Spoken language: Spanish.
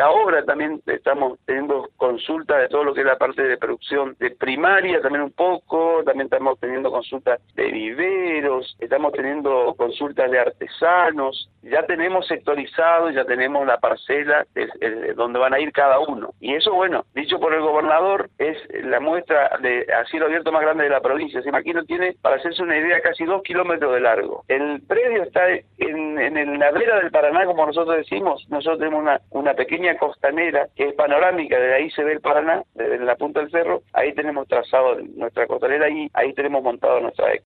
ahora también estamos teniendo consultas de todo lo que es la parte de producción de primaria, también un poco, también estamos teniendo consultas de viveros, estamos teniendo consultas de artesanos, ya tenemos sectorizado, ya tenemos la parcela donde van a ir cada uno. Y eso, bueno, dicho por el gobernador, es la muestra de a cielo abierto más grande de la provincia. Maquino tiene, para hacerse una idea, casi 2 kilómetros de largo. El predio está en la vera del Paraná, como nosotros decimos. Nosotros tenemos una pequeña costanera que es panorámica, desde ahí se ve el Paraná, desde la punta del cerro. Ahí tenemos trazado nuestra costanera y ahí tenemos montado nuestra